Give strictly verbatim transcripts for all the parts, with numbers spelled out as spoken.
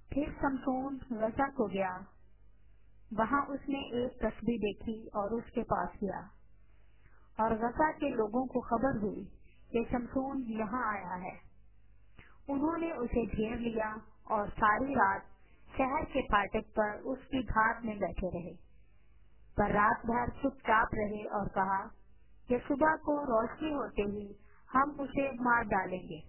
پھر شمشون غزہ کو گیا، وہاں اس نے ایک تسبیح دیکھی اور اس کے پاس گیا، اور غزہ کے لوگوں کو خبر ہوئی کہ شمشون یہاں آیا ہے۔ انہوں نے اسے گھیر لیا اور ساری رات شہر کے فاٹک پر اس کی گھاٹ میں بیٹھے رہے، پر رات بھر چپ چاپ رہے اور کہا کہ صبح کو روشنی ہوتے ہی ہم اسے مار ڈالیں گے۔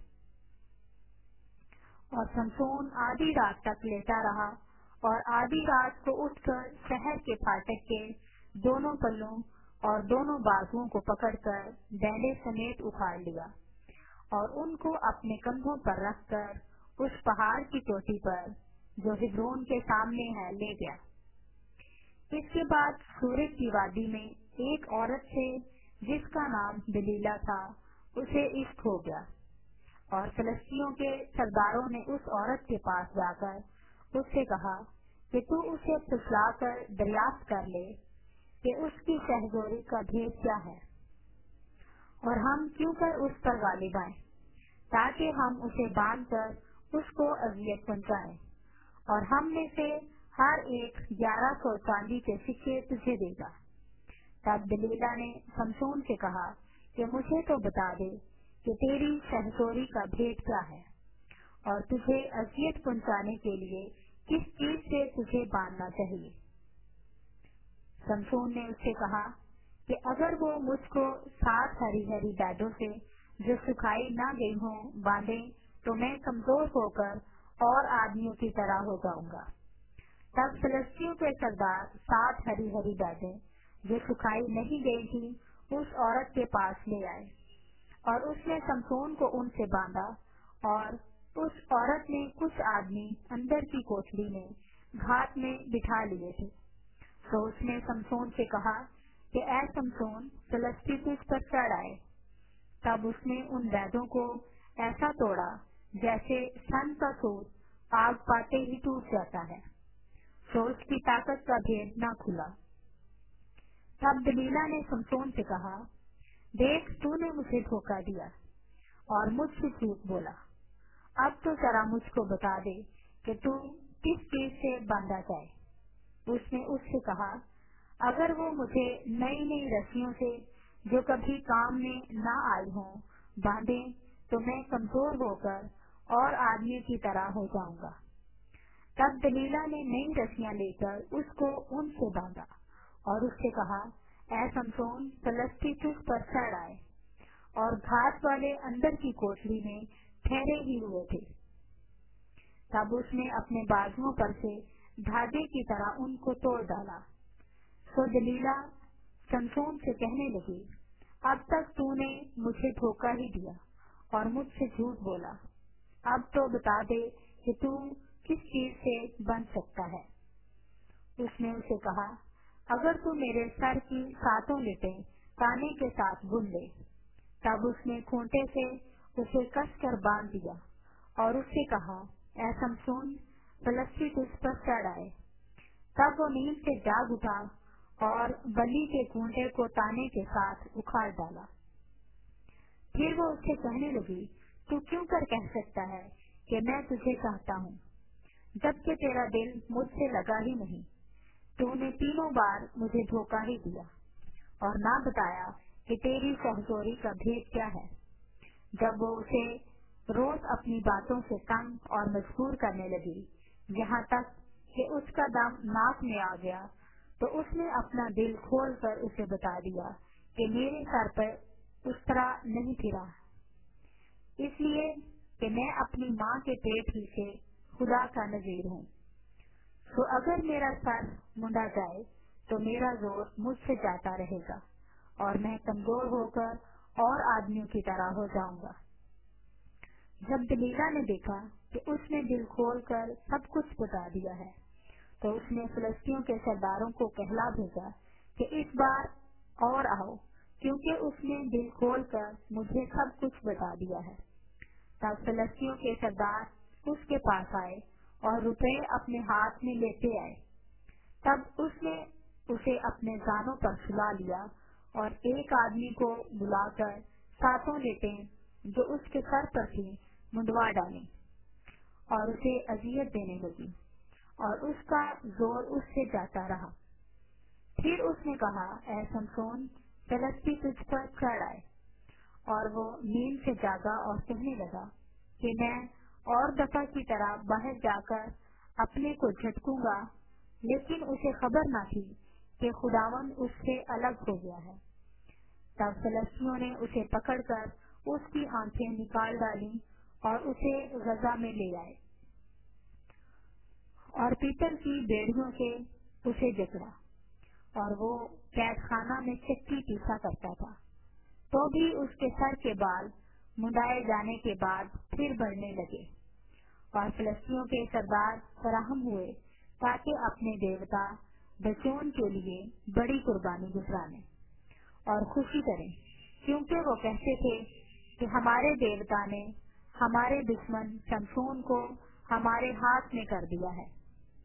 اور شمشون آدھی رات تک لیٹا رہا اور آدھی رات کو اٹھ کر شہر کے فاٹک کے دونوں پلوں اور دونوں بازوؤں کو پکڑ کر ڈنڈے سمیت اکھاڑ لیا اور ان کو اپنے کندھوں پر رکھ کر اس پہاڑ کی چوٹی پر جو ہبرون کے سامنے ہے لے گیا۔ اس کے بعد سورج کی وادی میں ایک عورت سے جس کا نام دلیلا تھا اسے عشق ہو گیا، اور فلسطینیوں کے سرداروں نے اس عورت کے پاس جا کر اس سے کہا کہ تو اسے پھسلا کر دریافت کر لے کہ اس کی شہزوری کا بھید کیا ہے، اور ہم کیوں کر اس پر غالب آئیں، تاکہ ہم اسے باندھ کر اس کو اذیت پہنچائیں، اور ہم میں سے ہر ایک گیارہ سو چاندی کے سکے تجھے دے گا۔ تب دلیلا نے شمشون سے کہا کہ مجھے تو بتا دے کہ تیری شہزوری کا بھید کیا ہے، اور تجھے اذیت پہنچانے کے لیے کس چیز سے تجھے باندھنا چاہیے۔ شمشون نے اس سے کہا کہ اگر وہ مجھ کو سات ہری ہری بیدوں سے جو سکھائی نہ گئی ہوں باندھے تو میں کمزور ہو کر اور آدمیوں کی طرح ہو جاؤں گا۔ تب فلسطینیوں کے سردار سات ہری ہری بیدیں جو سکھائی نہیں گئی تھی اس عورت کے پاس لے آئے، اور اس نے شمشون کو ان سے باندھا، اور اس عورت نے کچھ آدمی اندر کی کوٹھڑی میں گھاٹ میں بٹھا لیے تھے۔ تو اس نے شمشون سے کہا کہ اے شمشون، فلسطی تجھ پر چڑھ آئے۔ تب اس نے ان بیدوں کو ایسا توڑا جیسے سن کا سوت آگ پاتے ہی ٹوٹ جاتا ہے، تو اس کی طاقت کا بھید نہ کھلا۔ تب دلیلا نے شمشون سے کہا دیکھ، تو نے مجھے دھوکہ دیا اور مجھ سے جھوٹ بولا، اب تو ذرا مجھ کو بتا دے کہ تو کس چیز سے باندھا جائے۔ اس نے اس سے کہا اگر وہ مجھے نئی نئی رسیوں سے جو کبھی کام میں نہ آئی ہوں باندھے تو میں کمزور ہو کر اور آدمی کی طرح ہو جاؤں گا۔ تب دلیلا نے نئی رسیاں لے کر اس کو ان سے باندھا اور اس سے کہا اے شمشون، فلسطی تجھ پر چڑھ آئے، اور گھاٹ والے اندر کی کوٹھڑی میں ٹھہرے ہی ہوئے تھے۔ تب اس نے اپنے بازوؤں پر سے دھاگے کی طرح ان کو توڑ ڈالا۔ سو دلیلا شمشون سے کہنے لگی اب تک تو نے مجھے دھوکہ ہی دیا اور مجھ سے جھوٹ بولا، اب تو بتا دے کہ تو کس چیز سے بن سکتا ہے۔ اس نے اسے کہا اگر تو میرے سر کی ساتوں لٹیں تانے کے ساتھ بن لے۔ تب اس نے کھونٹے سے اسے کس کر باندھ دیا اور اس سے کہا اے شمشون، فلسطی تجھ پر چڑھ آئے۔ تب وہ نیند سے جاگ اٹھا اور بلی کے کھونٹے کو تانے کے ساتھ اکھاڑ ڈالا۔ پھر وہ اس سے کہنے لگی تو کیوں کر کہہ سکتا ہے کہ میں تجھے چاہتا ہوں، جبکہ تیرا دل مجھ سے لگا ہی نہیں؟ تو نے تینوں بار مجھے دھوکہ ہی دیا اور نہ بتایا کہ تیری شہزوری کا بھید کیا ہے۔ جب وہ اسے روز اپنی باتوں سے تنگ اور مجبور کرنے لگی یہاں تک کہ اس کا دم ناک میں آ گیا، تو اس نے اپنا دل کھول کر اسے بتا دیا کہ میرے سر پر اس طرح نہیں پھرا، اس لیے کہ میں اپنی ماں کے پیٹ ہی سے خدا کا نذیر ہوں۔ تو اگر میرا سر منڈا جائے تو میرا زور مجھ سے جاتا رہے گا اور میں کمزور ہو کر اور آدمیوں کی طرح ہو جاؤں گا۔ جب دلیلا نے دیکھا کہ اس نے دل کھول کر سب کچھ بتا دیا ہے، تو اس نے فلسطینیوں کے سرداروں کو کہلا بھیجا کہ اس بار اور آؤ، کیونکہ اس نے دل کھول کر مجھے سب کچھ بتا دیا ہے۔ تب فلسطینیوں کے سردار اس کے پاس آئے اور روپے اپنے ہاتھ میں لیتے آئے۔ تب اس نے اسے اپنے زانوں پر سلا لیا اور ایک آدمی کو بلا کر ساتوں لیٹیں جو اس کے سر پر تھی منڈوا ڈالیں، اور اسے اذیت دینے لگی اور اس کا زور اس سے جاتا رہا۔ پھر اس نے کہا، اے سمسون، فلسطی تجھ پر چڑھ آئے۔ اور وہ نیند سے جاگا اور کہنے لگا کہ میں اور دفعہ کی طرح باہر جا کر اپنے کو جھٹکوں گا، لیکن اسے خبر نہ تھی کہ خداوند اس سے الگ ہو گیا ہے۔ تب فلسطینیوں نے اسے پکڑ کر اس کی آنکھیں نکال ڈالی اور اسے غزہ میں لے آئے اور پیتل کی بیڑیوں سے اسے جکڑا، اور وہ قید خانہ میں چکی پیسا کرتا تھا، تو بھی اس کے سر کے بال منڈائے جانے کے بعد پھر بڑھنے لگے۔ اور فلسطینیوں کے سردار فراہم ہوئے تاکہ اپنے دیوتا دچون کے لیے بڑی قربانی گزرانے اور خوشی کریں، کیونکہ وہ کہتے تھے کہ ہمارے دیوتا نے ہمارے دشمن سمسون کو ہمارے ہاتھ میں کر دیا ہے۔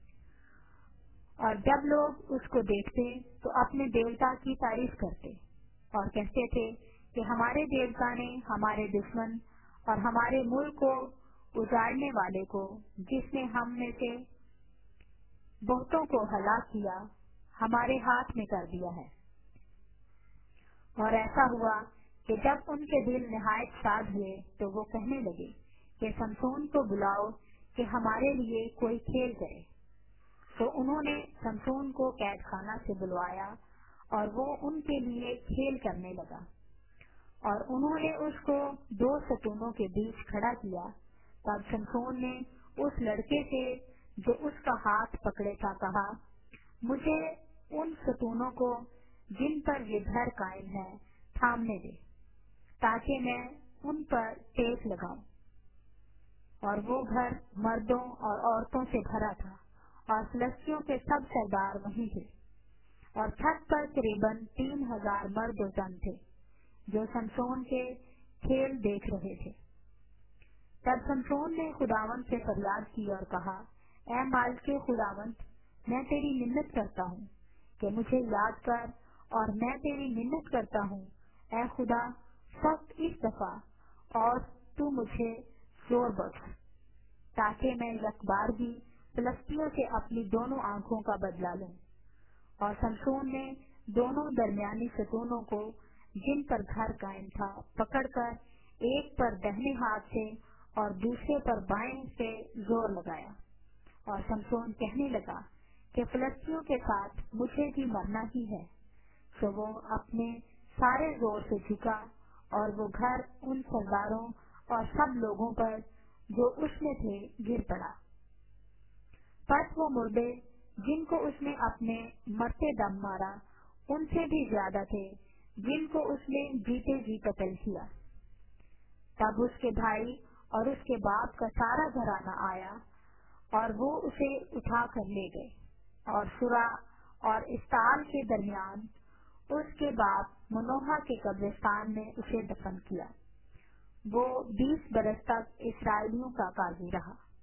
اور جب لوگ اس کو دیکھتے تو اپنے دیوتا کی تعریف کرتے اور کہتے تھے کہ ہمارے دیوتا نے ہمارے دشمن اور ہمارے ملک کو اجاڑنے والے کو، جس نے ہم میں سے بہتوں کو ہلاک کیا، ہمارے ہاتھ میں کر دیا ہے۔ اور ایسا ہوا کہ جب ان کے دل نہایت شاد ہوئے تو وہ کہنے لگے کہ سمسون کو بلاؤ کہ ہمارے لیے کوئی کھیل کرے۔ تو انہوں نے سمسون کو قید خانہ سے بلوایا اور وہ ان کے لیے کھیل کرنے لگا، اور انہوں نے اس کو دو ستونوں کے بیچ کھڑا کیا۔ تب سمسون نے اس لڑکے سے جو اس کا ہاتھ پکڑے تھا کہا، مجھے ان ستونوں کو جن پر یہ گھر قائم ہے تھامنے دے، تاکہ میں ان پر ٹیک لگاؤں۔ اور وہ گھر مردوں اور عورتوں سے بھرا تھا، اور فلسطینیوں کے سب سردار وہیں تھے، اور چھت پر قریباً تین ہزار مرد و زن تھے جو سمسون کے کھیل دیکھ رہے تھے۔ تب سمسون نے خداوند سے فریاد کی اور کہا، اے مالک خداوند، میں تیری منت کرتا ہوں کہ مجھے یاد کر، اور میں تیری منت کرتا ہوں اے خدا سخت اس دفعہ، اور تو مجھے زور بخش، تاکہ میں یک بار بھی فلسطینیوں سے اپنی دونوں آنکھوں کا بدلہ لوں۔ اور سمسون نے دونوں درمیانی ستونوں کو جن پر گھر قائم تھا پکڑ کر ایک پر دہنے ہاتھ سے اور دوسرے پر بائیں سے زور لگایا، اور سمسون کہنے لگا کہ فلسطینیوں کے ساتھ مجھے بھی مرنا ہی ہے۔ تو وہ اپنے سارے زور سے جھکا، اور وہ گھر ان سرداروں اور سب لوگوں پر جو اس میں تھے گر پڑا۔ پس وہ مردے جن کو اس نے اپنے مرتے دم مارا ان سے بھی زیادہ تھے جن کو اس نے جیتے جی قتل کیا۔ تب اس کے بھائی اور اس کے باپ کا سارا گھرانہ آیا، اور وہ اسے اٹھا کر لے گئے، اور سورا اور استال کے درمیان اس کے باپ منوہا کے قبرستان میں اسے دفن کیا۔ وہ بیس برس تک اسرائیلیوں کا قاضی رہا۔